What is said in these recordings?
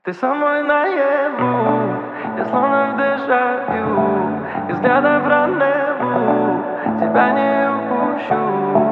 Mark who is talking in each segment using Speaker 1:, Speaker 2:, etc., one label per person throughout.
Speaker 1: Ты со мной наяву, я словно в дежавю, и взгляда в рандеву, тебя не упущу.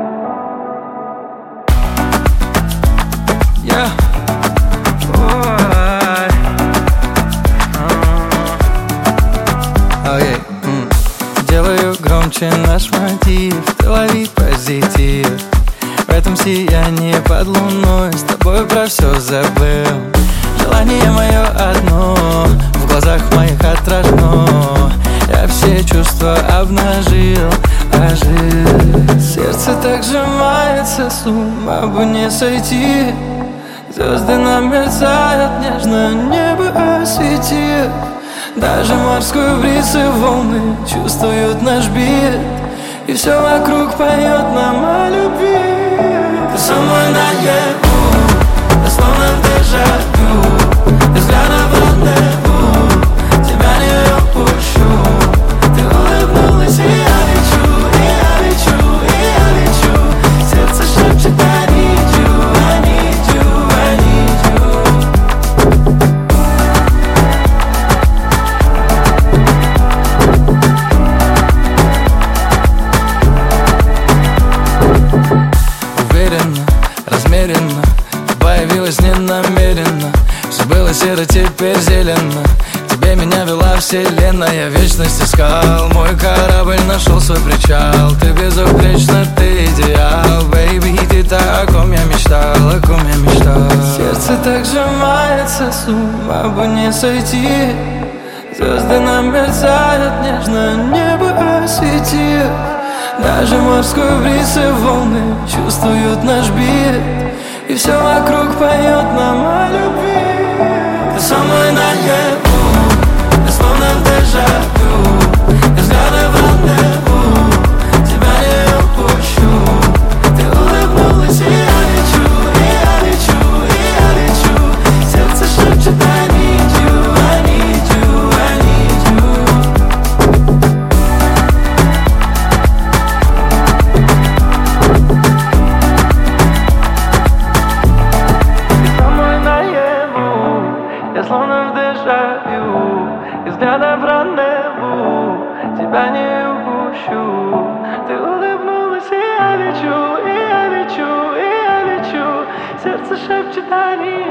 Speaker 2: Делаю громче наш мотив, ты лови позитив. В этом сиянии под луной с тобой про все забыл. Желание мое одно, в глазах моих отражено. Я все чувства обнажил, ожил. Сердце так сжимается, с ума бы не сойти. Звезды нам мерцают, нежно небо осветив. Даже морской бриз и волны чувствуют наш бит, и все вокруг поет нам о любви. Ты со мной наяву, я словно в дежавю, и взгляда в рандеву, тебя не упущу. Ты улыбнулась, и я лечу, и я лечу, и я лечу. Сердце шепчет I need you, I need you, I need you. Уверенно, размеренно, появилась ненамеренно. Все было серо, теперь зелено. Тебе меня вела вселенная, вечность искал. Мой корабль нашел свой причал. Ты безупречна, ты идеал, бэйби. Ты та, о ком я мечтал, о ком я мечтал. Сердце так сжимается, с ума бы не сойти. Звезды нам мерцают, нежно небо осветив. Даже морской бриз и волны чувствуют наш бит, и все вокруг поет нам о любви. Ты со мной наяву, я словно в дежавю, и взгляды в рандеву, тебя не упущу. Ты улыбнулась, и я лечу, и я лечу, и я лечу. Сердце шепчет I need you, I need you, I need you.
Speaker 1: Я словно в дежавю, и взгляда в рандеву, тебя не упущу. Ты улыбнулась, и я лечу, и я лечу, и я лечу. Сердце шепчет I need